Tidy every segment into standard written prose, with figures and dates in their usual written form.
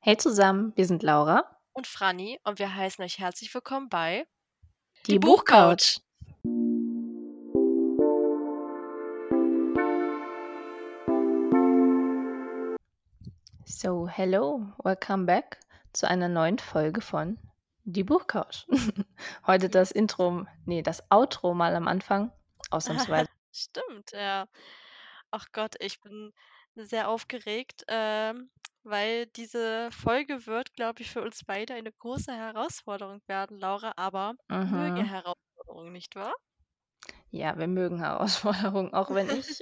Hey zusammen, wir sind Laura, Und Franni und wir heißen euch herzlich willkommen bei Die die Buchcouch. Buchcouch. So, hello, welcome back zu einer neuen Folge von Die Buchcouch. Heute das Yes. das Outro mal am Anfang, ausnahmsweise. Stimmt, ja. Ach Gott, ich bin sehr aufgeregt, weil diese Folge wird, glaube ich, für uns beide eine große Herausforderung werden, Laura, aber möge Mhm. Herausforderung, nicht wahr? Ja, wir mögen Herausforderungen, auch wenn ich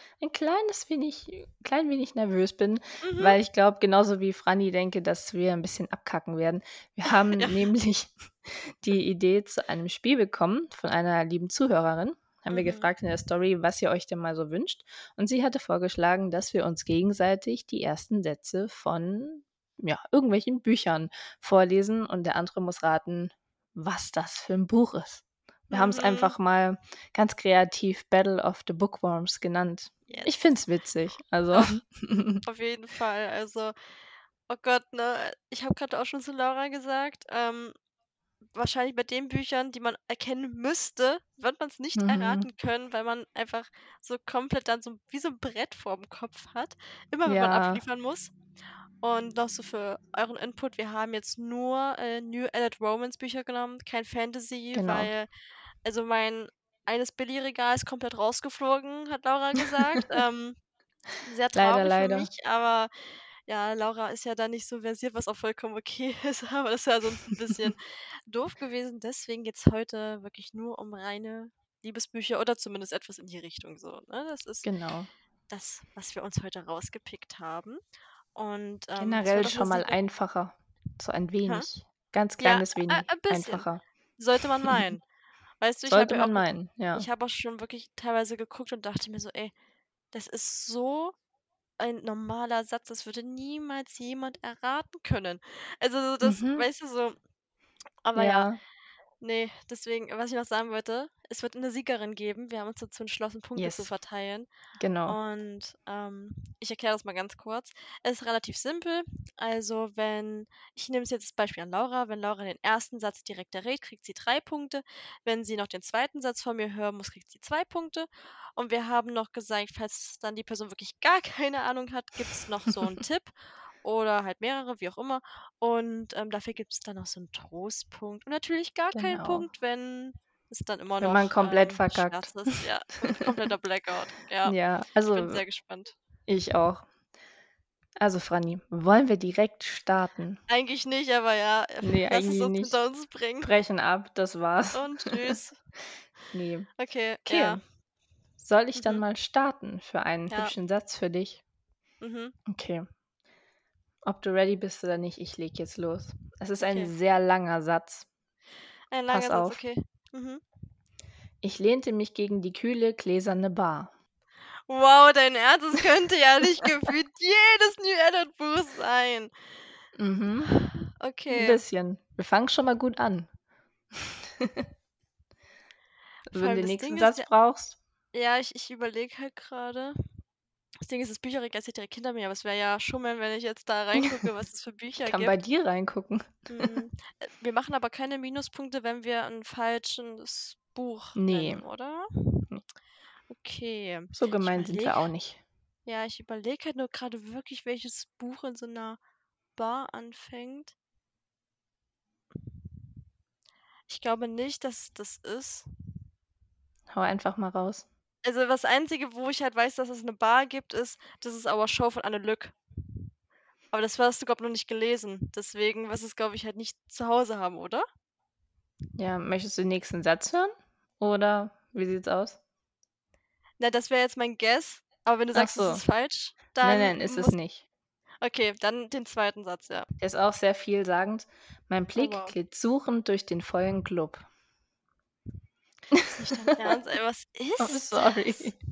klein wenig nervös bin, Mhm. weil ich glaube, genauso wie Franny denke, dass wir ein bisschen abkacken werden. Wir haben Ja. nämlich die Idee zu einem Spiel bekommen von einer lieben Zuhörerin. Haben wir Mhm. gefragt in der Story, was ihr euch denn mal so wünscht. Und sie hatte vorgeschlagen, dass wir uns gegenseitig die ersten Sätze von irgendwelchen Büchern vorlesen und der andere muss raten, was das für ein Buch ist. Wir haben es Mhm. einfach mal ganz kreativ Battle of the Bookworms genannt. Ich Yes. find's witzig. Also, Auf, auf jeden Fall. Also, oh Gott, ne? Ich habe gerade auch schon zu Laura gesagt, wahrscheinlich bei den Büchern, die man erkennen müsste, wird man es nicht mhm. erraten können, weil man einfach so komplett dann so wie so 'n Brett vorm Kopf hat, immer wenn man Ja, abliefern muss. Und noch so für euren Input, wir haben jetzt nur, New Adult Romance Bücher genommen, kein Fantasy, genau. weil also mein eines Billigregal ist komplett rausgeflogen, hat Laura gesagt. Sehr Leider, traurig für leider. mich, aber ja, Laura ist ja da nicht so versiert, was auch vollkommen okay ist, aber das wäre sonst 'n bisschen doof gewesen. Deswegen geht's heute wirklich nur um reine Liebesbücher oder zumindest etwas in die Richtung so, ne? Das ist Genau. das, was wir uns heute rausgepickt haben. Und, es Generell wird auch 'ne schon mal Serie. einfacher. So ein Hä? wenig. Ganz Ja, kleines wenig ein bisschen. einfacher. Sollte man meinen. Weißt du, Sollte man meinen, ja. ich habe auch schon wirklich teilweise geguckt und dachte mir so: „Ey, das ist so ein normaler Satz, das würde niemals jemand erraten können.“ Also, so das Mhm. weißt du, so aber ja, Ja, ne, deswegen was ich noch sagen wollte, es wird 'ne Siegerin geben. Wir haben uns dazu entschlossen, Punkte zu yes, verteilen. genau. Und, ich erkläre das mal ganz kurz. Es ist relativ simpel. Also, wenn ich nehme es jetzt das Beispiel an Laura. Wenn Laura den ersten Satz direkt errät, kriegt sie 3 Punkte. Wenn sie noch den zweiten Satz von mir hören muss, kriegt sie 2 Punkte. Und wir haben noch gesagt, falls dann die Person wirklich gar keine Ahnung hat, gibt's noch so 'n Tipp oder halt mehrere, wie auch immer. Und, dafür gibt's dann noch so 'n Trostpunkt und natürlich gar keinen Genau. Punkt, wenn es dann immer Wenn man noch, komplett Scherz verkackt. ist, ja. Kompletter Blackout, ja. Ja, Ich bin also sehr gespannt. ich auch. Also Franny, wollen wir direkt starten? Eigentlich nicht, aber ja, Ne, lass es eigentlich uns nicht. hinter uns bringen Brechen ab, das war's. und tschüss. Ne. Okay, ja. Okay, soll ich dann Mhm. mal starten für einen Ja. hübschen Satz für dich? Mhm. Okay. Ob du ready bist oder nicht, ich lege jetzt los. Es ist ein Okay. sehr langer Satz. Ein Pass langer Satz, auf. okay. Mhm. Ich lehnte mich gegen die kühle, gläserne Bar. Wow, dein Ernst? Das könnte ja nicht gefühlt jedes New Adult Buch sein. Mhm, 'n Okay. bisschen. Wir fangen schon mal gut an. Vor Wenn du allem den das nächsten Ding ist Satz ja brauchst, ich überlege halt grade. Das Ding ist, das Bücherregal ist ja direkt hinter mir, aber es wäre ja Schummeln, wenn ich jetzt da reingucke, was es für ich Bücher kann bei gibt. dir reingucken. Wir machen aber keine Minuspunkte, wenn wir 'n falsches Buch Ne, nennen, oder? ne, Okay. so Ich gemein sind wir überlege auch nicht. ich überlege halt nur grade wirklich, welches Buch in so 'ner Bar anfängt. Ich glaube nicht, dass es das ist. Hau einfach mal raus. Also, das Einzige, wo ich halt weiß, dass es 'ne Bar gibt, ist „Das ist Our Show“ von Anne Lück. Aber das hast du, glaube noch nicht gelesen. Deswegen wirst du's, glaube ich, halt nicht zu Hause haben, oder? Ja, möchtest du den nächsten Satz hören oder wie sieht's aus? Na, das wäre jetzt mein Guess, aber wenn du Ach sagst, es so. ist falsch, Nein, dann nein, ist es muss nicht. okay, dann den zweiten Satz, ja. Der ist auch sehr vielsagend. Mein Oh Blick wow. glitt suchend durch den vollen Club. Ist nicht dein Ernst, ey, was Oh, ist das? sorry.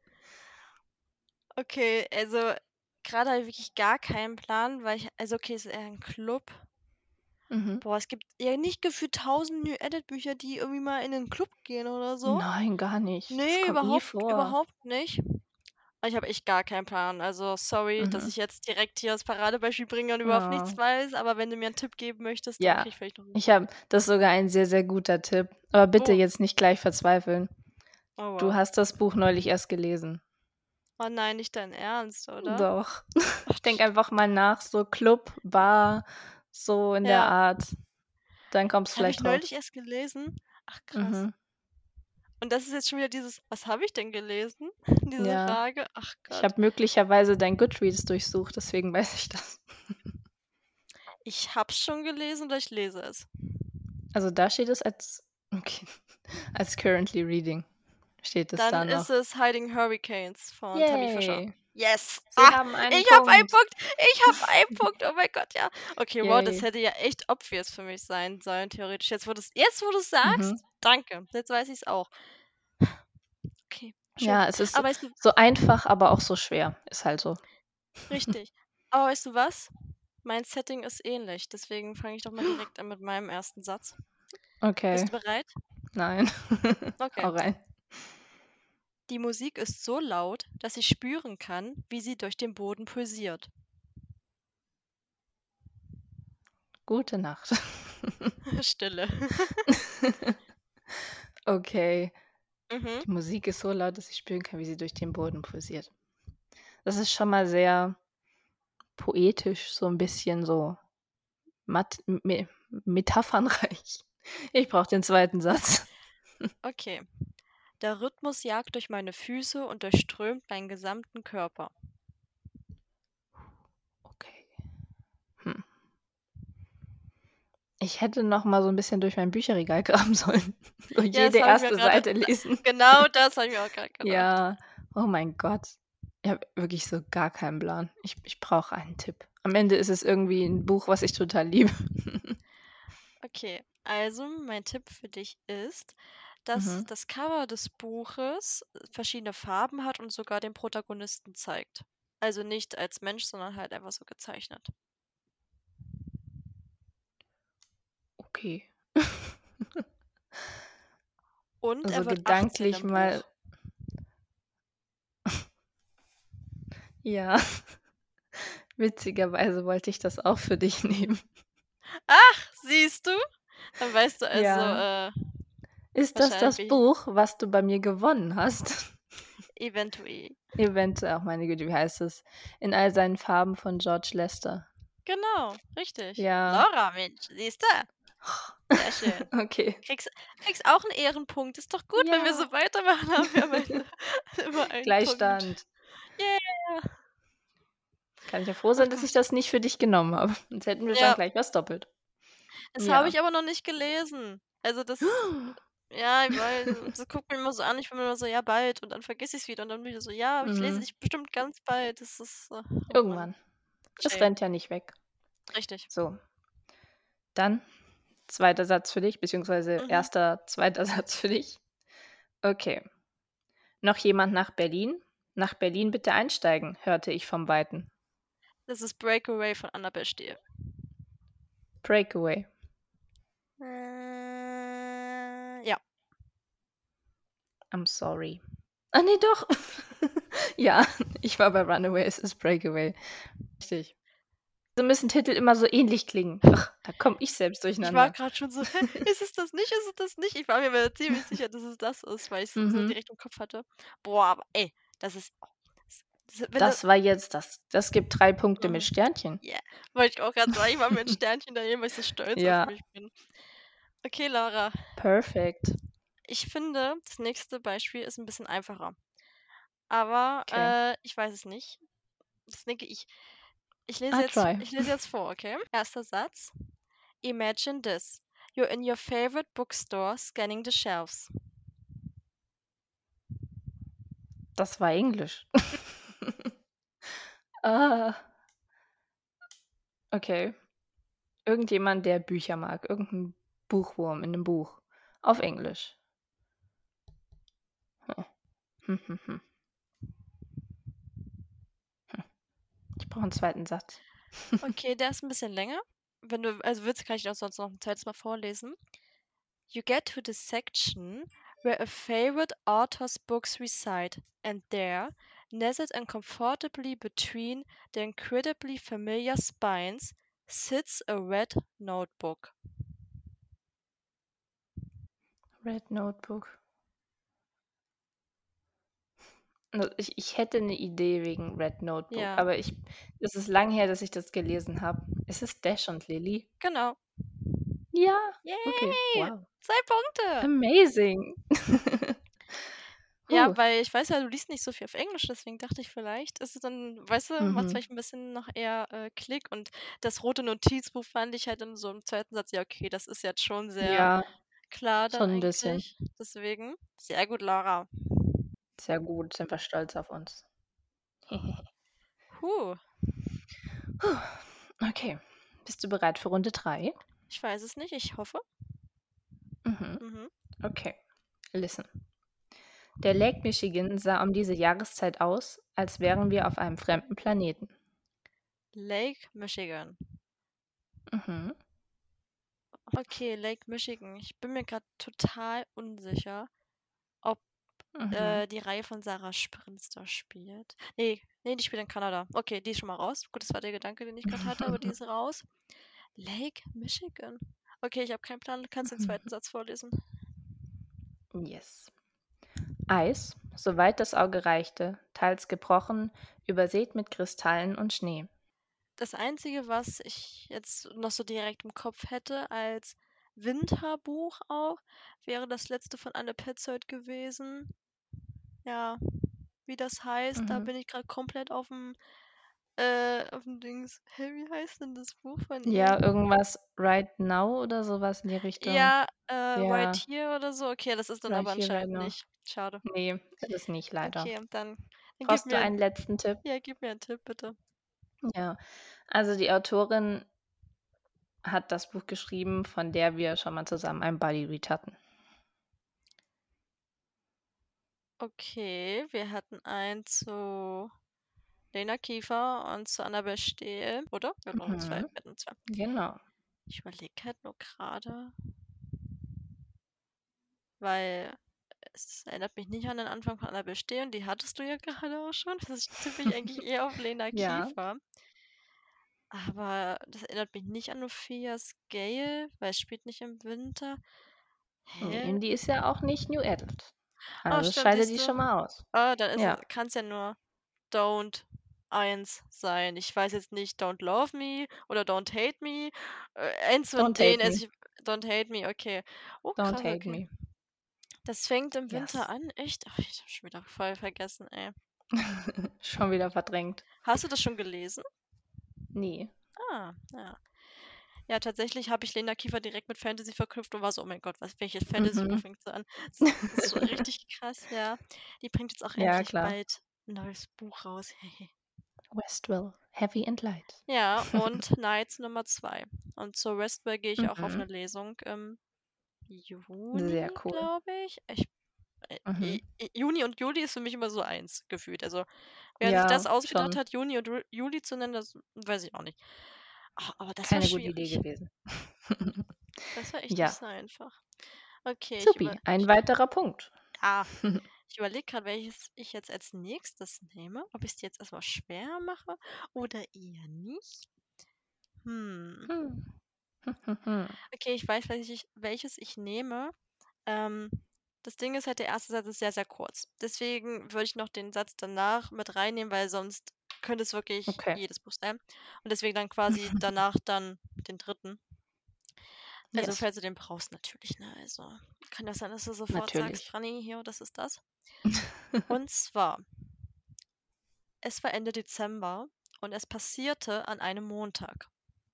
Okay, also, grade habe ich wirklich gar keinen Plan, weil okay, es ist eher 'n Club. Mhm. Boah, es gibt ja nicht gefühlt 1.000 New Adult Bücher, die irgendwie mal in 'nen Club gehen oder so. Nein, gar nicht. Das Ne, kommt nie überhaupt vor. überhaupt nicht. Ich habe echt gar keinen Plan. Also, sorry, dass Mhm. ich jetzt direkt hier das Paradebeispiel bringe und überhaupt nichts Oh. weiß, aber wenn du mir 'n Tipp geben möchtest, dann Ja, kriege ich vielleicht noch 'n ich habe das ist sogar ein sehr, sehr guter Tipp. Aber bitte Oh, jetzt nicht gleich verzweifeln. oh Du wow. hast das Buch neulich erst gelesen. Oh nein, nicht dein Ernst, oder? Doch. Ach, Denk einfach mal nach, so Club, Bar, so in der ja, Art. Dann kommst du habe ich vielleicht drauf. neulich erst gelesen. Ach krass. Mhm. Und das ist jetzt schon wieder dieses: „Was habe ich denn gelesen?“ Diese Ja. Frage. Ach Ich Gott. habe möglicherweise dein Goodreads durchsucht, deswegen weiß ich das. Ich habe es schon gelesen oder ich lese es. Also, da steht es als okay, als currently reading steht es Dann da ist noch. es „Hiding Hurricanes“ von Tabby Fischer. Yay, Yes! Sie Ah, haben einen ich habe einen Punkt. Punkt! Ich habe einen Punkt! Oh mein Gott, ja. Okay, wow, das Yay. hätte ja echt obvious für mich sein sollen, theoretisch. Jetzt, wo du's Mhm. sagst, danke. Jetzt weiß ich's auch. Okay, schön. Ja, es ist Aber weißt du so einfach, aber auch so schwer. Ist halt so. richtig. Aber weißt du was? Mein Setting ist ähnlich, deswegen fange ich doch mal direkt an mit meinem ersten Satz. Okay, Bist du bereit? nein. Okay. Hau rein. Die Musik ist so laut, dass ich spüren kann, wie sie durch den Boden pulsiert. Gute Nacht. Stille. Okay. Mhm. Die Musik ist so laut, dass ich spüren kann, wie sie durch den Boden pulsiert. Das ist schon mal sehr poetisch, so 'n bisschen so mat me metaphernreich. Ich brauche den zweiten Satz. Okay. Der Rhythmus jagt durch meine Füße und durchströmt meinen gesamten Körper. Okay. Hm. Ich hätte noch mal so 'n bisschen durch mein Bücherregal graben sollen, so Ja, das jede habe ich mir erste gerade Seite lesen. genau das habe ich mir auch grad gedacht. Ja, oh mein Gott. Ich habe wirklich so gar keinen Plan. Ich brauche einen Tipp. Am Ende ist es irgendwie 'n Buch, was ich total liebe. Okay, also mein Tipp für dich ist, dass Mhm. das Cover des Buches verschiedene Farben hat und sogar den Protagonisten zeigt. Also nicht als Mensch, sondern halt einfach so gezeichnet. Okay. Und er So wird 18 gedanklich im mal Buch. ja, witzigerweise wollte ich das auch für dich nehmen. Ach, siehst du? Dann weißt du also, Ja. Ist das wahrscheinlich, das wie ich Buch, was du bei mir gewonnen hast? eventuell. Eventuell, ach meine Güte, wie heißt es? „In all seinen Farben“ von George Lester. Genau, richtig. Ja. Laura, Mensch, siehst du? Sehr schön. Okay. Kriegst auch 'n Ehrenpunkt. Ist doch gut, wenn wir Ja. so weitermachen, haben wir am Ende immer einen Punkt. Gleichstand. Yeah. Kann ich ja froh Ach sein, dass ich Gott. das nicht für dich genommen habe. Sonst hätten wir schon Ja, gleich was doppelt. das habe Ja. ich aber noch nicht gelesen. Also, das ja, ich weiß, das guckt man immer so an. Ich bin immer so: „Ja, bald.“ Und dann vergesse ich's wieder und dann wieder so: „Ja, ich lese Mhm. dich bestimmt ganz bald.“ Das ist, oh Mann, Irgendwann. Es shame. rennt ja nicht weg. Richtig. So, dann zweiter Satz für dich, beziehungsweise Mhm. erster, zweiter Satz für dich. Okay. „Noch jemand nach Berlin? Nach Berlin bitte einsteigen“, hörte ich vom Weiten. Das ist Breakaway von Annabel Steele. Breakaway. Ja. I'm sorry. Ah, ne, doch. Ja, ich war bei Runaway, es ist Breakaway. Richtig. So müssen Titel immer so ähnlich klingen. Ach, da komme ich selbst Ich war durcheinander. grad schon so: „Hä, ist es das nicht? Ist es das nicht?“ Ich war mir aber ziemlich sicher, dass es das ist, weil ich's so Mhm. direkt im Kopf hatte. Boah, aber ey, das ist wenn du Das war jetzt das gibt 3 Punkte mit mhm, Sternchen. ja, wollte ich auch grad sagen, ich mache mir 'n Sternchen daneben, weil ich so stolz auf Ja, mich bin. Okay, Laura, perfekt. ich finde, das nächste Beispiel ist 'n bisschen einfacher, aber, Okay. ich weiß es nicht. Das denke ich. I try. Ich lese jetzt vor, okay? Erster Satz: „Imagine this. You're in your favorite bookstore scanning the shelves.“ Das war Englisch. Ah, okay. Irgendjemand, der Bücher mag, irgend 'n Buchwurm in 'nem Buch auf Englisch. Hm. Hm, hm, hm. Ich brauche 'n zweiten Satz. Okay, der ist 'n bisschen länger. Wenn du also willst, kann ich dir auch sonst noch 'n zweites Mal vorlesen. You get to the section where a favorite author's books reside, and there, nestled and comfortably between the incredibly familiar spines sits a red notebook. Red Notebook. Also ich hätte eine Idee wegen Red Notebook, Ja, aber es ist lang her, dass ich das gelesen habe. Ist es Dash und Lily? genau. Ja, okay, Yay! wow. 2 Punkte. Amazing. Ja, Puh. weil ich weiß ja, du liest nicht so viel auf Englisch, deswegen dachte ich, vielleicht ist es dann, weißt du, macht's Mhm. vielleicht 'n bisschen noch eher, Klick, und das rote Notizbuch fand ich halt dann so im zweiten Satz, ja, okay, das ist jetzt schon sehr Ja, klar dann schon ein bisschen. eigentlich. Deswegen sehr gut, Lara. Sehr gut, sind wir stolz auf uns. Puh, Puh. Okay. Bist du bereit für Runde 3? ich weiß es nicht, ich hoffe. Mhm. Mhm. Okay. Listen. Der Lake Michigan sah um diese Jahreszeit aus, als wären wir auf einem fremden Planeten. Lake Michigan. Mhm. Okay, Lake Michigan. Ich bin mir gerade total unsicher, ob, Mhm. die Reihe von Sarah Sprintz da spielt. Ne, die spielt in Kanada. Okay, die ist schon mal raus. Gut, das war der Gedanke, den ich gerade hatte, aber die ist raus. Lake Michigan. Okay, ich habe keinen Plan. Du kannst den zweiten Satz vorlesen. Yes. Eis, soweit das Auge reichte, teils gebrochen, übersät mit Kristallen und Schnee. Das Einzige, was ich jetzt noch so direkt im Kopf hätte als Winterbuch auch, wäre das letzte von Anne Petzold gewesen. Ja, wie das heißt, da Mhm. bin ich gerade komplett auf dem Dings. Hä, wie heißt denn das Buch von ihr? Ja, irgendwas Right Now oder sowas in die Richtung. Ja, Right Ja, Here oder so. Okay, das ist dann Right aber Here, Right anscheinend Now. nicht. Schade. Nee, ist es nicht, leider. Okay, dann Brauchst du einen letzten Tipp? gib mir 'n Tipp, bitte. Ja, also die Autorin hat das Buch geschrieben, von der wir schon mal zusammen ein Buddy Read hatten. Okay, wir hatten einen zu Lena Kiefer und zu Annabel Stehl, oder? Wir hatten nur 2. Mhm, Wir hatten 2. genau. Ich überlege halt nur gerade, weil es erinnert mich nicht an den Anfang von Annabel Stehl, und die hattest du ja gerade auch schon. Das tippe ich eigentlich eher auf Lena Ja, Kiefer. Aber das erinnert mich nicht an Ophias Gale, weil es spielt nicht im Winter. nee, Hä? und die ist ja auch nicht New Adult. Ah, Also stimmt, scheide siehst die du. schon mal aus. Ah, dann Ja, kann's ja nur Don't 1 sein. Ich weiß jetzt nicht, Don't Love Me oder Don't Hate Me. Eins von Don't denen, Hate also Me. ich Don't Hate Me, okay. Oh, Don't krass, Hate okay. Me. Das fängt im Winter Yes. an, echt? Ach, ich habe schon wieder voll vergessen, ey. Schon wieder verdrängt. Hast du das schon gelesen? Nee. Ah, ja. Ja, tatsächlich habe ich Lena Kiefer direkt mit Fantasy verknüpft und war so: „Oh mein Gott, welches Fantasy-Buch Mhm. fängt sie an?“ Das ist so richtig krass, ja. Die bringt jetzt auch Ja, endlich klar. bald 'n neues Buch raus. Westwell, Heavy and Light. Ja, und Nights Nummer 2. Und zur Westwell gehe ich auch auf Mhm. 'ne Lesung im Sehr Juni, cool. glaube ich. Mhm. Juni und Juli ist für mich immer so eins gefühlt. Also, wer sich das Ja, ausgedacht schon hat, Juni und Juli zu nennen, das weiß ich auch nicht. Aber das war keine gute Idee schwierig. gewesen. Das war echt nicht Ja, so einfach. Okay, supi, ein weiterer Punkt. ah, ich überlege gerade, welches ich jetzt als Nächstes nehme. Ob ich es jetzt erst mal schwer mache oder eher nicht? Hm. Hm. Okay, ich weiß, welches ich nehme. Ähm, Das Ding ist halt, der erste Satz ist sehr, sehr kurz. Deswegen würde ich noch den Satz danach mit reinnehmen, weil sonst könnte es wirklich Okay. jedes Buch sein. Und deswegen dann quasi danach dann den dritten. Also, Yes, falls du den brauchst, natürlich, ne? Also, kann das sein, dass du sofort sagst: natürlich. „Franny, hier, das ist das?“ Und zwar, es war Ende Dezember und es passierte an einem Montag.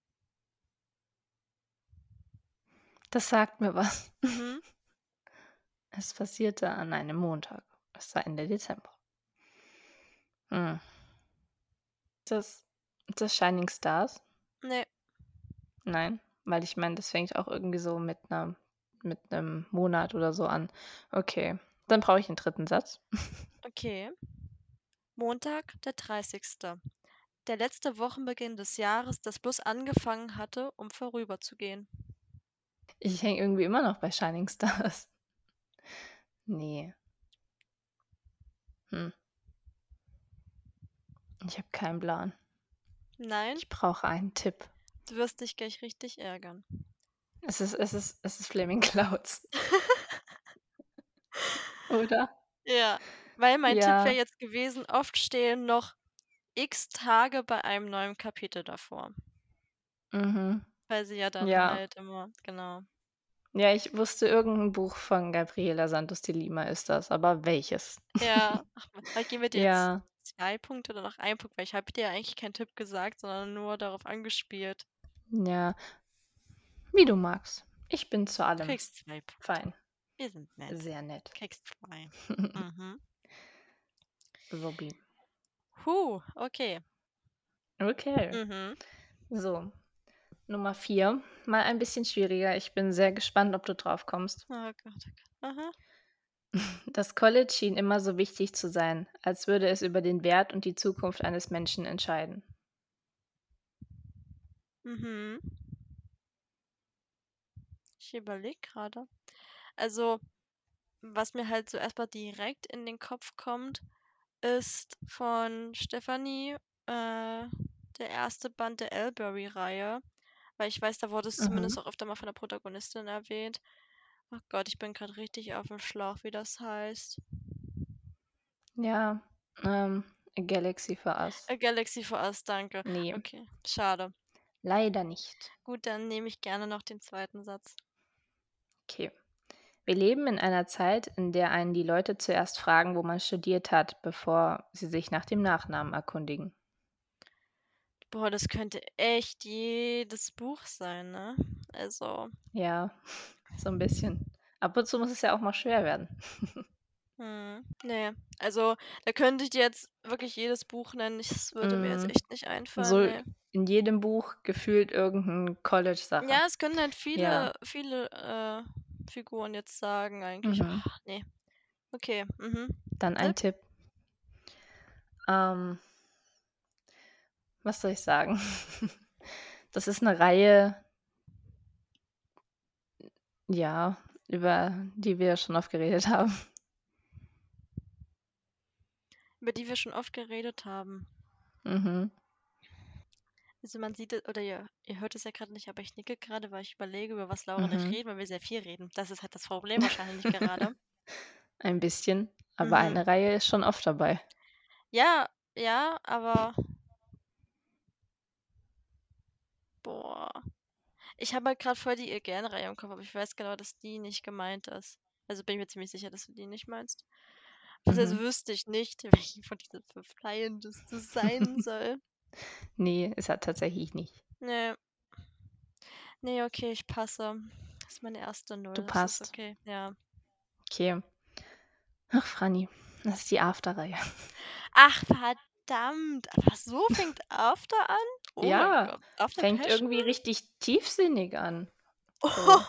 Das sagt mir was. Mhm. Es passierte an einem Montag. Es war Ende Dezember. Hm. Das das Shining Stars? Ne, Nein, weil ich meine, das fängt auch irgendwie so mit 'nem Monat oder so an. Okay, dann brauche ich 'n dritten Satz. okay. Montag, der 30. Der letzte Wochenbeginn des Jahres, das bloß angefangen hatte, um vorüberzugehen. Ich hänge irgendwie immer noch bei Shining Stars. Ne. Hm. Ich habe keinen Plan. Nein, Ich brauche einen Tipp. du wirst dich gleich richtig ärgern. Es ist Flaming Clouds, oder? Ja, weil mein Tipp wäre Ja, jetzt gewesen, oft stehen noch X Tage bei einem neuen Kapitel davor, mhm. weil sie ja dann Ja. halt immer genau. Ja, ich wusste, irgendein Buch von Gabriela Santos de Lima ist das, aber welches? Ja, ach, weil geben wir dir jetzt Ja, 2 Punkte oder noch 1 Punkt, weil ich habe dir ja eigentlich keinen Tipp gesagt, sondern nur darauf angespielt. ja, wie du magst. Ich bin zu Du allem kriegst 2 Punkte. fein. Wir sind nett. Sehr nett. Kriegst 2. Mhm. Supi. Okay. Okay. Mhm. So, Nummer 4. Mal ein bisschen schwieriger. Ich bin sehr gespannt, ob du drauf kommst. Oh Gott, oh Gott. Aha. Das College schien immer so wichtig zu sein, als würde es über den Wert und die Zukunft eines Menschen entscheiden. Mhm. Ich überlege gerade. Also, was mir halt so erstmal direkt in den Kopf kommt, ist von Stephanie, der erste Band der Elberry-Reihe, weil ich weiß, da wurde es Mhm. zumindest auch öfter mal von der Protagonistin erwähnt. Ach Gott, ich bin gerade richtig auf dem Schlauch, wie das heißt. Ja, A Galaxy for Us. A Galaxy for Us, danke. Nee, Okay, schade. leider nicht. Gut, dann nehme ich gerne noch den zweiten Satz. Okay. Wir leben in einer Zeit, in der einen die Leute zuerst fragen, wo man studiert hat, bevor sie sich nach dem Nachnamen erkundigen. Boah, das könnte echt jedes Buch sein, ne? Also, Ja, so ein bisschen. Ab und zu muss es ja auch mal schwer werden. ne. Also, da könnte ich dir jetzt wirklich jedes Buch nennen. Es würde mir jetzt Hm, echt nicht einfallen, so ne. in jedem Buch gefühlt irgendein College-Sache. Ja, es können halt Ja, viele, Figuren jetzt sagen eigentlich. mhm. Ne. Okay, mhm. Dann ein Tipp? Tipp. Ähm, was soll ich sagen? Das ist eine Reihe, ja, über die wir schon oft geredet haben. Über die wir schon oft geredet haben. Mhm, Also, man sieht es oder ihr hört es ja gerade nicht, aber ich nicke gerade, weil ich überlege, über was Laura und ich mhm. reden, weil wir sehr viel reden. Das ist halt das Problem wahrscheinlich gerade. Ein bisschen, aber Mhm. eine Reihe ist schon oft dabei. Ja, ja, aber boah. Ich habe halt grad voll die Again-Reihe im Kopf, aber ich weiß genau, dass die nicht gemeint ist. Also, bin ich mir ziemlich sicher, dass du die nicht meinst. Was Mhm. also wüsste ich nicht, welche von diesen 5 Reihen das sein soll. Ne, ist er tatsächlich nicht. Ne, ne, okay, ich passe. Das ist meine erste Du Null, das ist passt. okay, ja. Okay. Ach, Franni, das ist die After-Reihe. Ach, verdammt. Aber so fängt After an? Oh mein Ja, Gott. After fängt Passion? irgendwie richtig tiefsinnig an. So.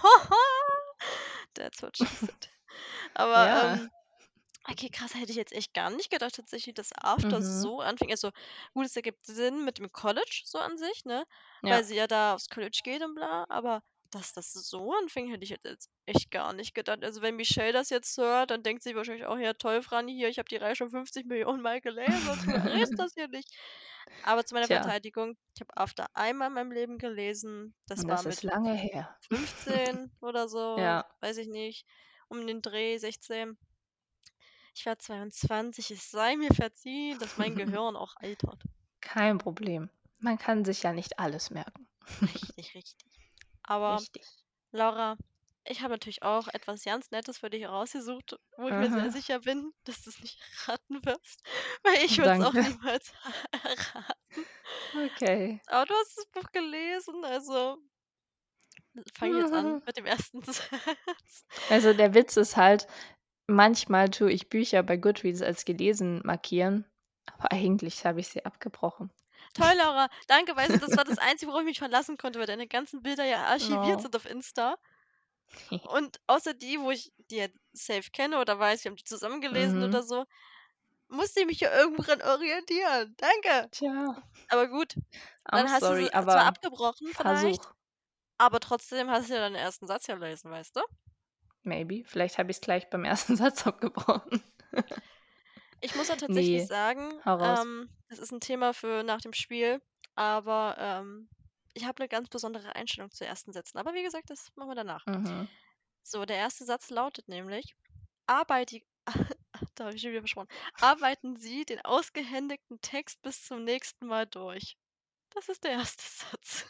That's what she said. Aber, Ja. okay, krass, hätte ich jetzt echt gar nicht gedacht tatsächlich, dass After Mhm. so anfing. Also, gut, es ergibt Sinn mit dem College so an sich, ne, weil Ja. sie ja da aufs College geht und bla, aber dass das so anfing, hätte ich jetzt echt gar nicht gedacht. Also, wenn Michelle das jetzt hört, dann denkt sie wahrscheinlich auch: „Ja toll, Franni, hier, ich habe die Reihe schon 50 Millionen Mal gelesen und du liest das hier nicht.“ Aber zu meiner Tja, Verteidigung, ich habe After einmal in meinem Leben gelesen. Das und war das ist mit lange her. 15 oder so, Ja, weiß ich nicht, um den Dreh, 16. Ich war 22, es sei mir verziehen, dass mein Gehirn auch altert. kein Problem. Man kann sich ja nicht alles merken. Richtig, richtig. Aber Richtig. Laura, ich habe natürlich auch etwas ganz Nettes für dich rausgesucht, wo ich mir sehr Mhm. sicher bin, dass du es nicht erraten wirst, weil ich würde es auch Danke. niemals erraten. Okay. Aber du hast das Buch gelesen, also fange ich jetzt an mit dem ersten Satz. Also, der Witz ist halt, manchmal tue ich Bücher bei Goodreads als gelesen markieren, aber eigentlich habe ich sie abgebrochen. Toll, Laura. Danke, weißt du, das war das Einzige, worauf ich mich verlassen konnte, weil deine ganzen Bilder ja archiviert No. sind auf Insta. Und außer die, wo ich die jetzt safe kenne oder weiß, wir haben die zusammen gelesen Mhm. oder so, musste ich mich ja irgendwo dran orientieren. Danke. Tja, Aber gut, I'm dann hast du sorry, sie zwar aber abgebrochen vielleicht, Versuch. aber trotzdem hast du ja deinen ersten Satz gelesen, weißt du? Maybe. Vielleicht habe ich's gleich beim ersten Satz abgebrochen. Ich muss ja tatsächlich Ne, sagen, hau raus. das ist ein Thema für nach dem Spiel, aber, ich habe eine ganz besondere Einstellung zu ersten Sätzen. Aber wie gesagt, das machen wir danach. Mhm. So, der erste Satz lautet nämlich: „Arbeiti“ da habe ich schon wieder versprochen. „Arbeiten Sie den ausgehändigten Text bis zum nächsten Mal durch.“ Das ist der erste Satz.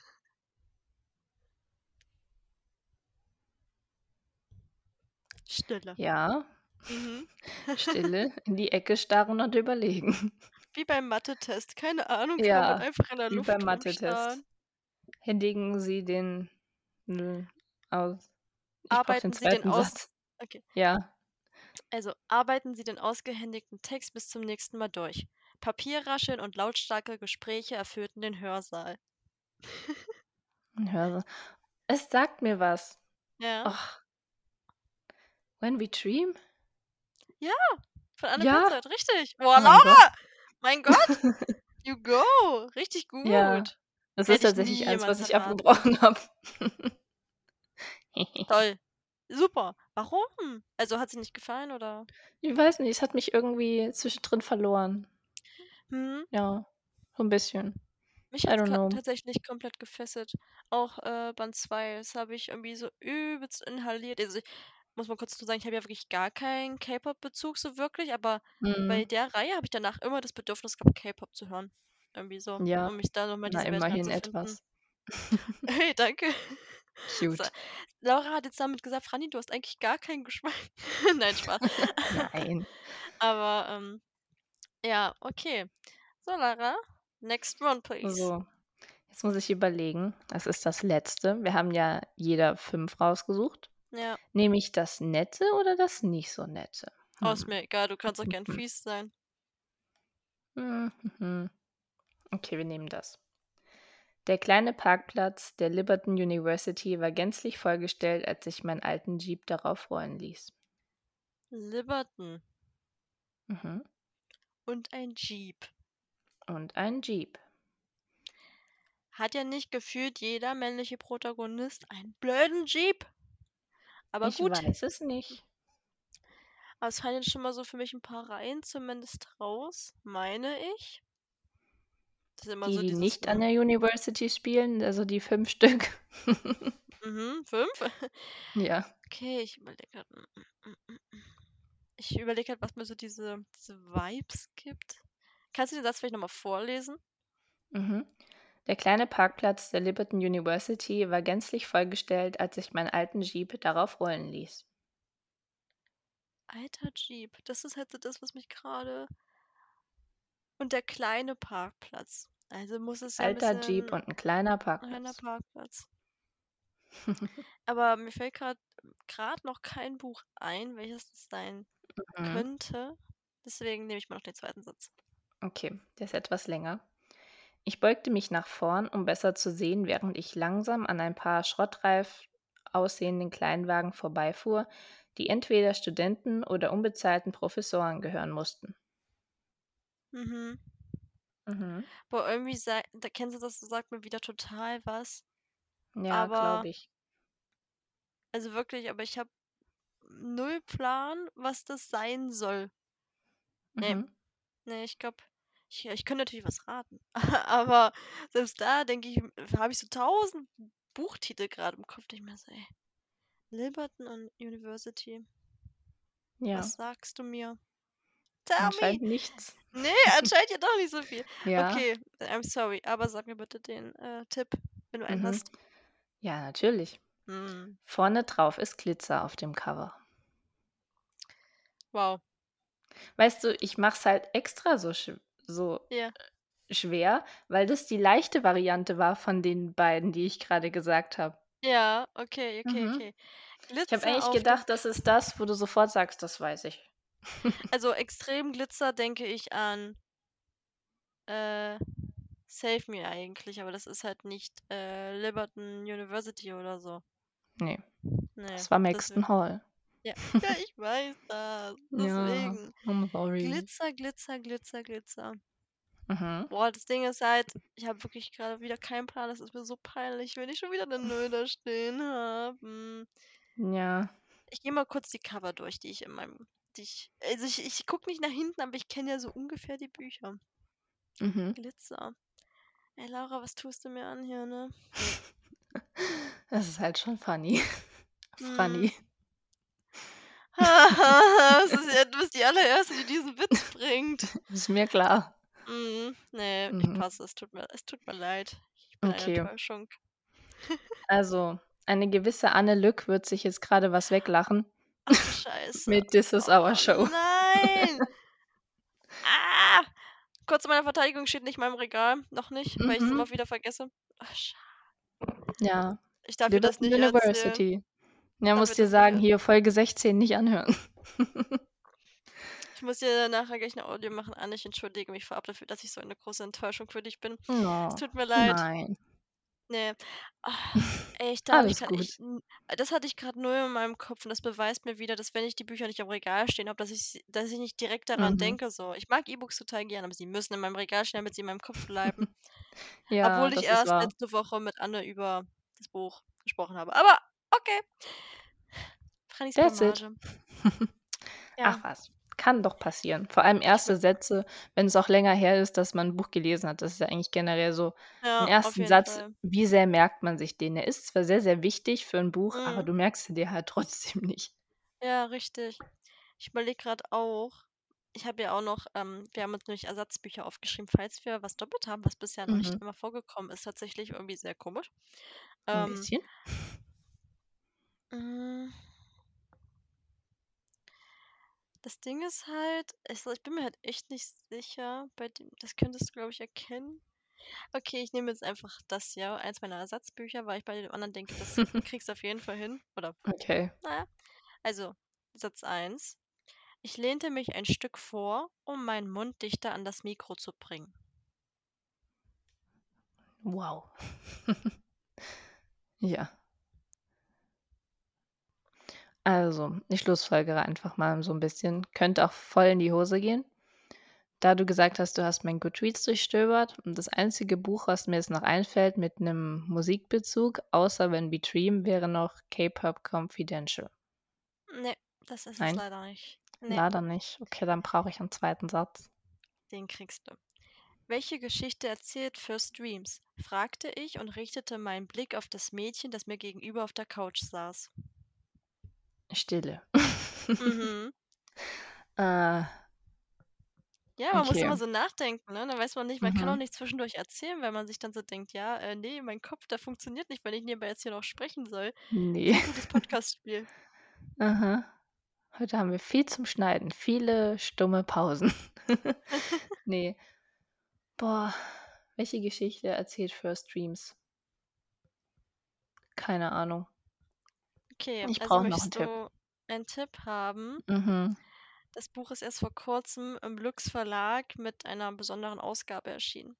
Stille. Ja, Mhm. Stille, in die Ecke starren und überlegen. Wie beim Mathe-Test. Keine Ahnung, kann man Ja, einfach in der wie beim Luft Mathe-Test. rumstarren. Händigen Sie den aus ich brauche den Arbeiten Sie den zweiten aus Satz. Okay. Ja, Also, arbeiten Sie den ausgehändigten Text bis zum nächsten Mal durch. Papierrascheln und lautstarke Gespräche erfüllten den Hörsaal. 'n Hörsa es sagt mir was. Ja? Och, „When We Dream"? Ja, von Anne Ja? Petzold, richtig. Boah, Oh mein Gott. Laura! Mein Gott, you go! Richtig Ja, gut. das ist Hätte ich nie tatsächlich eins, was jemals ich erraten. abgebrochen habe. Toll. Super. Warum? Also, hat sie nicht gefallen oder? Ich weiß nicht, es hat mich irgendwie zwischendrin verloren. Mhm. Ja, so 'n bisschen. Mich I hat's don't ka know. tatsächlich komplett gefesselt. Auch, Band 2, das habe ich irgendwie so übelst inhaliert. Also, ich muss mal kurz dazu sagen, ich habe ja wirklich gar keinen K-Pop-Bezug so wirklich, aber bei Mhm. der Reihe habe ich danach immer das Bedürfnis gehabt, K-Pop zu hören. Irgendwie so, Ja, um mich da noch mal in na, diese Welt immerhin reinzufinden. etwas. Hey, danke. So, Cute. Laura hat jetzt damit gesagt: „Franny, du hast eigentlich gar keinen Geschmack.“ Nein, Spaß. Nein. Aber, ja, okay. So, Lara, next one, please. So, jetzt muss ich überlegen. Es ist das Letzte. Wir haben ja jeder 5 rausgesucht. Ja. Nehme ich das Nette oder das nicht so Nette? Oh, ist mir egal, du kannst auch gern Mhm. fies sein. Mhm. Okay, wir nehmen das. Der kleine Parkplatz der Liberton University war gänzlich vollgestellt, als ich meinen alten Jeep darauf rollen ließ. Liberton Mhm. und ein Jeep. Und ein Jeep. Hat ja nicht gefühlt jeder männliche Protagonist einen blöden Jeep? Aber Ich gut. weiß es nicht. Aber es fallen jetzt schon mal so für mich ein paar Reihen zumindest raus, meine ich. Das ist immer Die, so die dieses, nicht an der University spielen, also die 5 Stück. 5? Ja. Okay, ich überlege grad, ich überlege halt, was mir so diese Vibes gibt. Kannst du den Satz vielleicht noch mal vorlesen? Mhm. Der kleine Parkplatz der Liberton University war gänzlich vollgestellt, als ich meinen alten Jeep darauf rollen ließ. Alter Jeep, das ist halt so das, was mich gerade. Und der kleine Parkplatz. Also muss es ja 'n Alter Jeep bisschen und ein kleiner kleiner Parkplatz. Parkplatz. Aber mir fällt grad noch kein Buch ein, welches das sein Mhm. könnte. Deswegen nehme ich mal noch den zweiten Satz. Okay, der ist etwas länger. Ich beugte mich nach vorn, um besser zu sehen, während ich langsam an ein paar schrottreif aussehenden Kleinwagen vorbeifuhr, die entweder Studenten oder unbezahlten Professoren gehören mussten. Mhm. Mhm. Boah, irgendwie da kennst du das, das sagt mir wieder total was. Ja, Aber glaube ich. also wirklich, aber ich habe null Plan, was das sein soll. Ne, Mhm. ne, ich glaube, ich könnte natürlich was raten. Aber selbst da denke ich habe ich so 1.000 Buchtitel grad im Kopf, denke ich mir so: „Ey, Liberton und University, was Ja, sagst du mir? Tell me!“ anscheinend nichts. Ne, anscheinend ja doch nicht so viel. Ja. Okay, I'm sorry, aber sag mir bitte den, Tipp, wenn du einen Mhm. hast. Ja, natürlich. Mhm. Vorne drauf ist Glitzer auf dem Cover. Wow. Weißt du, ich mache es halt extra so Ja. schwer, weil das die leichte Variante war von den beiden, die ich gerade gesagt habe. Ja, okay, okay, Mhm. okay. Ich habe Glitzer eigentlich auf dem gedacht, das ist das, wo du sofort sagst: „Das weiß ich." Also, extrem Glitzer denke ich an, äh, Save Me eigentlich, aber das ist halt nicht, Liberton University oder so. Ne, Ne, das war deswe Maxton Hall. ja. Ja, ich weiß das, Ja, deswegen. I'm sorry. Glitzer, Glitzer, Glitzer, Glitzer. Mhm. Boah, das Ding ist halt, ich habe wirklich gerade wieder keinen Plan. Das ist mir so peinlich, wenn ich schon wieder 'ne Null da stehen habe. Ja, Ich gehe mal kurz die Cover durch, die ich in meinem Also, ich gucke nicht nach hinten, aber ich kenne ja so ungefähr die Bücher. Mhm. Glitzer. Ey, Laura, was tust du mir an hier, ne? Das ist halt schon funny. Mhm. Franny. Du bist die Allererste, die diesen Witz bringt. Ist mir klar. Ne, ich Mhm. passe. Es tut mir leid. Ich bin eine Okay. Enttäuschung. Also, eine gewisse Anne Lück wird sich jetzt gerade was weglachen Ach du Scheiße. mit „This is our Oh show." nein! Ah! Kurz zu meiner Verteidigung, steht nicht in meinem Regal. Noch nicht, weil ich es Mhm. immer wieder vergesse. Ach, scha Ja, Ich darf dir das Liberty nicht erzählen. University. Ja, Darf muss dir dir das nicht sagen, er hier Folge 16 nicht anhören. Ich muss dir nachher gleich 'ne Audio machen. Anne, ich entschuldige mich vorab dafür, dass ich so eine große Enttäuschung für dich bin. Es Oh, tut mir leid. nein. Ne. Echt, da habe ich Alles grad gut. echt 'n das hatte ich grad nur in meinem Kopf und das beweist mir wieder, dass wenn ich die Bücher nicht am Regal stehen habe, dass ich nicht direkt daran Mhm. denke so. Ich mag E-Books total gern, aber sie müssen in meinem Regal stehen, damit sie in meinem Kopf bleiben. Ja, Obwohl ich das ist erst wahr. letzte Woche mit Anne über das Buch gesprochen habe. Aber okay, Frannys That's it. Blamage. Ja, Ach was, kann doch passieren. Vor allem ich erste Sätze, wenn es auch länger her ist, dass man 'n Buch gelesen hat. Das ist ja eigentlich generell so 'n ja, auf ersten jeden Satz, Fall. wie sehr merkt man sich den? Der ist zwar sehr, sehr wichtig für 'n Buch, aber Mhm. du merkst ihn dir halt trotzdem nicht. Ja, richtig. Ich überlege grad auch ich habe ja auch noch wir haben uns nämlich Ersatzbücher aufgeschrieben, falls wir was doppelt haben, was bisher noch nicht Mhm. einmal vorgekommen ist. Tatsächlich irgendwie sehr komisch. 'N Ähm, bisschen. hm, Das Ding ist halt, ich bin mir halt echt nicht sicher bei dem das könntest du, glaube ich, erkennen. Okay, ich nehme jetzt einfach das hier, eins meiner Ersatzbücher, weil ich bei dem anderen denke, das kriegst du auf jeden Fall hin. Oder, Okay. na ja, also Satz eins: „Ich lehnte mich ein Stück vor, um meinen Mund dichter an das Mikro zu bringen." Wow. Ja. Also, ich schlussfolgere einfach mal so 'n bisschen. Könnte auch voll in die Hose gehen. Da du gesagt hast, du hast mein Goodreads durchstöbert und das einzige Buch, was mir jetzt noch einfällt mit 'nem Musikbezug, außer When We Dream, wäre noch K-Pop Confidential. Ne, das ist es Nein, leider nicht. Ne, leider nicht. Okay, dann brauche ich 'n zweiten Satz. den kriegst du. „Welche Geschichte erzählt First Dreams?", fragte ich und richtete meinen Blick auf das Mädchen, das mir gegenüber auf der Couch saß. Stille. Mhm. Äh, Ja, man muss okay. immer so nachdenken, ne? Dann weiß man nicht, man kann auch Mhm. nicht zwischendurch erzählen, weil man sich dann so denkt: „Ja, ne, mein Kopf, der funktioniert nicht, wenn ich nebenbei jetzt hier noch sprechen soll." Ne. Sehr gutes Podcastspiel. Aha. Heute haben wir viel zum Schneiden, viele stumme Pausen. Ne. Boah, welche Geschichte erzählt First Dreams? Keine Ahnung. Okay, Ich also brauche noch 'n möchtest Tipp. du einen Tipp haben? Mhm. Das Buch ist erst vor Kurzem im Lux Verlag mit einer besonderen Ausgabe erschienen.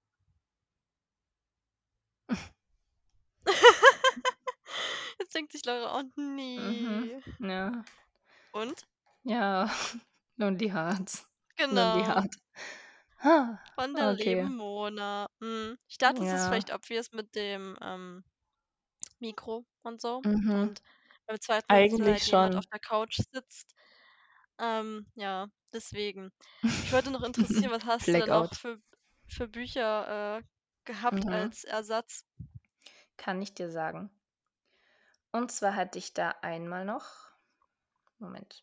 Jetzt denkt sich Laura: „Oh Mhm. ne." Ja. Und? Ja, Lonely Hearts. Lonely Genau, Heart. Ha, von der okay. lieben Mona. Mhm. Ich dachte, es ist Ja. vielleicht obvious mit dem, Mikro und so. Mhm. Und beim zweiten Satz Eigentlich halt jemand auf schon. der Couch sitzt. Ja, deswegen. Mich würde noch interessieren, was hast du denn noch Blackout. für Bücher, gehabt Mhm. als Ersatz? Kann ich dir sagen. Und zwar hatte ich da einmal noch Moment,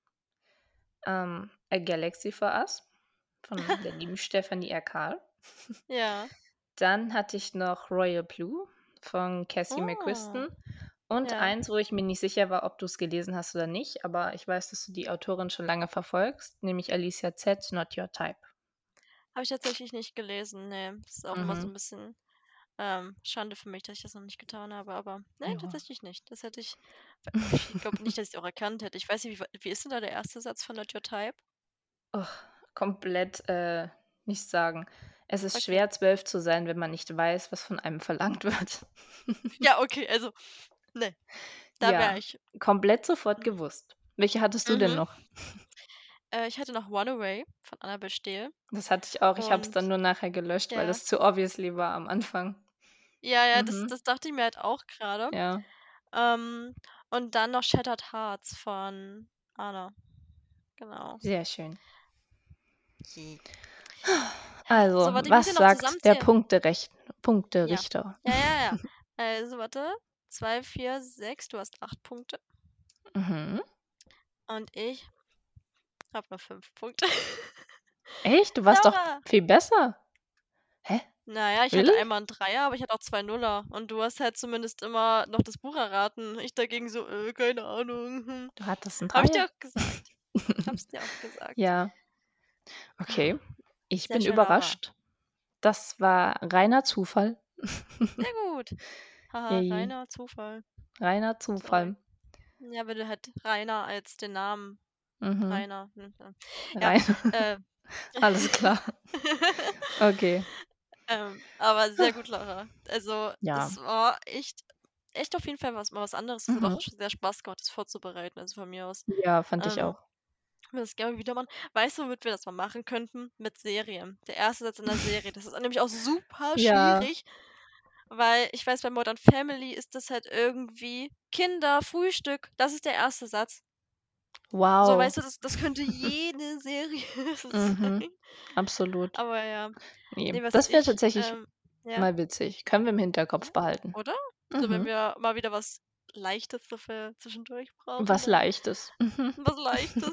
„A Galaxy for Us" von der lieben Stephanie R. Carl. Ja. Dann hatte ich noch „Royal Blue" von Cassie Oh, McQuiston und ja. eins, wo ich mir nicht sicher war, ob du's gelesen hast oder nicht, aber ich weiß, dass du die Autorin schon lange verfolgst, nämlich Alicia Z. „Not Your Type". Habe ich tatsächlich nicht gelesen, ne. Das ist auch immer so Mhm. 'n bisschen, Schande für mich, dass ich das noch nicht getan habe, aber nein, Ja. tatsächlich nicht. Das hätte ich glaube nicht, dass ich's auch erkannt hätte. Ich weiß nicht, wie ist denn da der erste Satz von Not Your Type? Och, komplett, nicht sagen. Es ist Okay. schwer, 12 zu sein, wenn man nicht weiß, was von einem verlangt wird. Ja, okay, also, ne, da wäre Ja, ich. komplett sofort gewusst. Welche hattest du denn Mhm. noch? Ich hatte noch Runaway von Annabel Steele Das hatte ich auch. Ich habe es und dann nur nachher gelöscht, weil ja. das zu obviously war am Anfang. Ja, ja, das Mhm. das dachte ich mir halt auch grade. Ja. Ähm, und dann noch Shattered Hearts von Anna. Genau. Sehr schön. Je. Also, So, warte, ich muss hier was noch sagt der zusammenzählen. Ja. Punkterichter? Ja, ja, ja. Also, warte. 2, 4, 6. Du hast 8 Punkte. Mhm. Und ich habe nur 5 Punkte. Echt? Du warst doch Laura! viel besser. Hä? Na ja, ich hatte Really? einmal 'n Dreier, aber ich hatte auch 2 Nuller. Und du hast halt zumindest immer noch das Buch erraten. Ich dagegen so: keine Ahnung, hm.“ Du hattest 'n Habe ich dir Dreier? auch gesagt. Habe es dir auch gesagt. Ja, okay. Ich Sehr bin schön, Laura. überrascht. Das war reiner Zufall. Sehr gut. Haha, Ey, reiner Zufall. reiner Sorry. Zufall. Ja, weil du halt Rainer als den Namen Mhm. Rainer, ja, Rein äh. alles klar. Okay. Aber sehr gut, Laura. Also, Ja. das war echt auf jeden Fall was anderes. Es hat auch Mhm. sehr Spaß gemacht, das vorzubereiten, also von mir aus. Ja, fand ich Ähm, auch. will das gerne wieder machen. Weißt du, womit wir das mal machen könnten? Mit Serien. Der erste Satz in der Serie. Das ist nämlich auch super Ja, schwierig, weil ich weiß, bei Modern Family ist das halt irgendwie Kinder, Frühstück, das ist der erste Satz. So, wow. weißt du, das könnte jede Serie Mhm. sein. Absolut. Aber ja, Ne, ne, was das wäre ich tatsächlich ja, mal witzig. Können wir im Hinterkopf behalten. oder? So, wenn Mhm. wir mal wieder was Leichtes so für zwischendurch brauchen, Was dann Leichtes. Mhm. was Leichtes,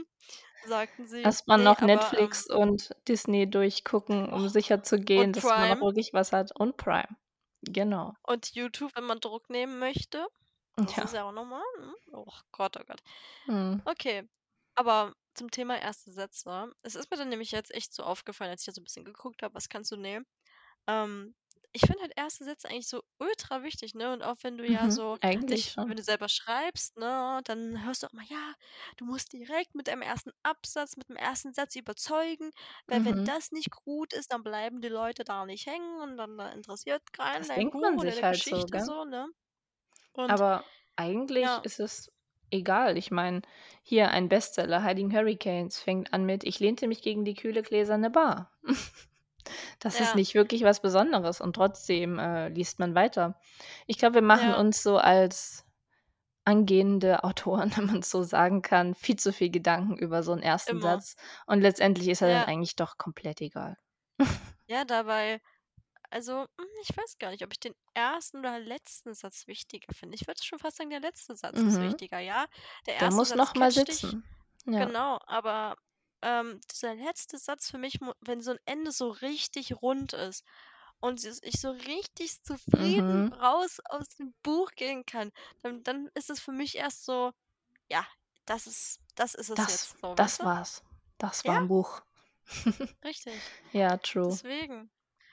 sagten sie. Erst mal Ne, noch aber, Netflix und Disney durchgucken, um sicherzugehen, und dass man auch Prime wirklich was hat und Prime. Genau. und YouTube, wenn man Druck nehmen möchte. Das Ja. ist ja auch noch mal, oh Gott, oh Gott. Mhm. Okay, aber zum Thema erste Sätze. Es ist mir dann nämlich jetzt echt so aufgefallen, als ich da so 'n bisschen geguckt habe, was kannst du nehmen? Ähm, ich finde halt erste Sätze eigentlich so ultra wichtig, ne? Und auch wenn du ja Mhm. so Eigentlich dich schon. wenn du selber schreibst, ne, dann hörst du auch immer: „Ja, du musst direkt mit deinem ersten Absatz, mit dem ersten Satz überzeugen, weil wenn Mhm. das nicht gut ist, dann bleiben die Leute da nicht hängen und dann, interessiert keinen Das dein denkt Buch man oder sich deine halt so, Geschichte gell? so“, ne? Und Aber eigentlich ja, ist es egal. Ich meine, hier ein Bestseller, „Hiding Hurricanes“, fängt an mit: „Ich lehnte mich gegen die kühle gläserne Bar.“ Das ist ja, nicht wirklich was Besonderes und trotzdem, liest man weiter. Ich glaube, wir machen ja, uns so als angehende Autoren, wenn man's so sagen kann, viel zu viel Gedanken über so 'n ersten immer. Satz und letztendlich ist er dann Ja, eigentlich doch komplett egal. ja, dabei also, ich weiß gar nicht, ob ich den ersten oder letzten Satz wichtiger finde. Ich würde schon fast sagen, der letzte Satz ist Mhm. wichtiger, ja. Der Der erste muss Satz noch mal catcht dich, sitzen. Ja. genau, aber, dieser letzte Satz für mich, wenn so ein Ende so richtig rund ist und ich so richtig zufrieden Mhm. raus aus dem Buch gehen kann, dann ist es für mich erst so: „Ja, das ist es Das jetzt“, so, weißt das du? war's. Das Ja, war 'n Buch. richtig. Ja, true. Deswegen.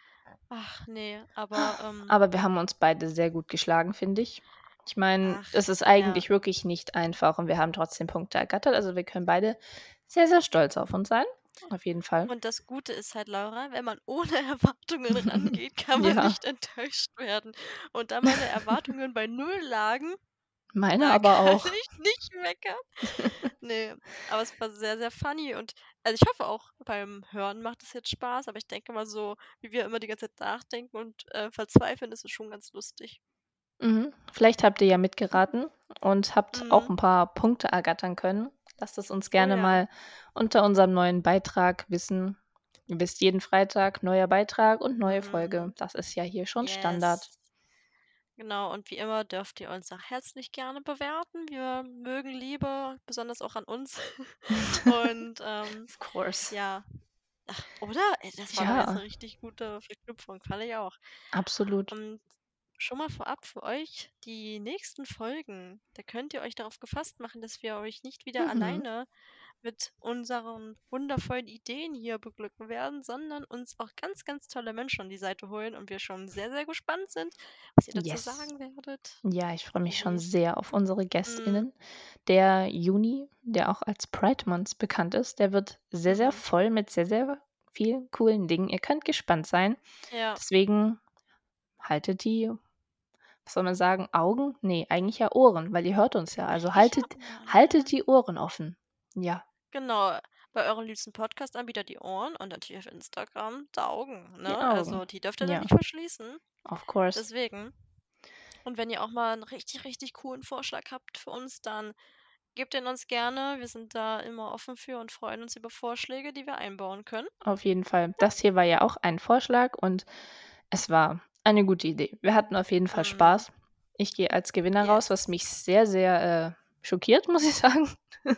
Ach ne, aber, Aber wir haben uns beide sehr gut geschlagen, finde ich. Ich meine, ach, es ist ja. eigentlich wirklich nicht einfach und wir haben trotzdem Punkte ergattert. Also, wir können beide sehr, sehr stolz auf uns sein. Auf jeden Fall. Und das Gute ist halt, Laura, wenn man ohne Erwartungen rangeht, kann man Ja, nicht enttäuscht werden. Und da meine Erwartungen bei null lagen, meine da aber kann auch. ich nicht meckern. Ne, aber es war sehr, sehr funny und also, ich hoffe auch, beim Hören macht es jetzt Spaß, aber ich denke mal so, wie wir immer die ganze Zeit nachdenken und, verzweifeln, ist es schon ganz lustig. Mhm. Vielleicht habt ihr ja mitgeraten und habt auch Mhm. 'n paar Punkte ergattern können. Lasst es uns Oh gerne ja. mal unter unserem neuen Beitrag wissen. Ihr wisst, jeden Freitag neuer Beitrag und neue Folge. Mhm. Das ist ja hier schon Standard. Yes. Genau, und wie immer dürft ihr uns auch herzlich gerne bewerten. Wir mögen Liebe, besonders auch an uns. Und, Of course. ja. Ach, oder? Das war doch jetzt Ja, eine richtig gute Verknüpfung, fand ich auch. absolut. Und schon mal vorab für euch, die nächsten Folgen, da könnt ihr euch darauf gefasst machen, dass wir euch nicht wieder Mhm. alleine mit unseren wundervollen Ideen hier beglücken werden, sondern uns auch ganz, ganz tolle Menschen an die Seite holen und wir schon sehr, sehr gespannt sind, was ihr dazu Yes. sagen werdet. Ja, ich freue mich schon Mhm. sehr auf unsere Mhm. GästInnen. Der Juni, der auch als Pride Month bekannt ist, der wird sehr, sehr Mhm. voll mit sehr, sehr vielen coolen Dingen. Ihr könnt gespannt sein. Ja. Deswegen haltet die, was soll man sagen, Augen? Ne, eigentlich ja Ohren, weil ihr hört uns ja. Also Ja, haltet Mann. die Ohren offen. Ja, Genau, bei euren liebsten Podcast-Anbieter die Ohren und natürlich auf Instagram die Augen, die ne? Also, Augen. die dürft ihr da Ja, nicht verschließen. of course. Deswegen. Und wenn ihr auch mal 'n richtig, richtig coolen Vorschlag habt für uns, dann gebt den uns gerne. Wir sind da immer offen für und freuen uns über Vorschläge, die wir einbauen können. Auf jeden Fall. Das hier war ja auch ein Vorschlag und es war eine gute Idee. Wir hatten auf jeden Fall Mhm. Spaß. Ich gehe als Gewinner raus, was Yes. mich sehr, sehr, schockiert, muss ich sagen.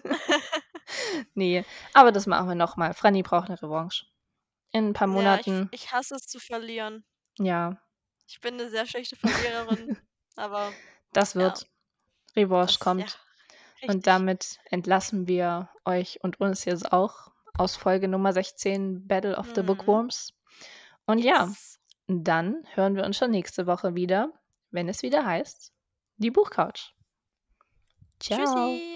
Ne, aber das machen wir noch mal. Franni braucht 'ne Revanche. In 'n paar Ja, ich Monaten, ich hasse es zu verlieren. ja, Ich bin 'ne sehr schlechte Verliererin, aber das ja, wird. Revanche das ja, kommt. Und richtig. damit entlassen wir euch und uns jetzt auch aus Folge Nummer 16 Battle of the Mhm. Bookworms. Und ja, Yes. dann hören wir uns schon nächste Woche wieder, wenn es wieder heißt: „Die Buchcouch." Tschüssi. Tschau.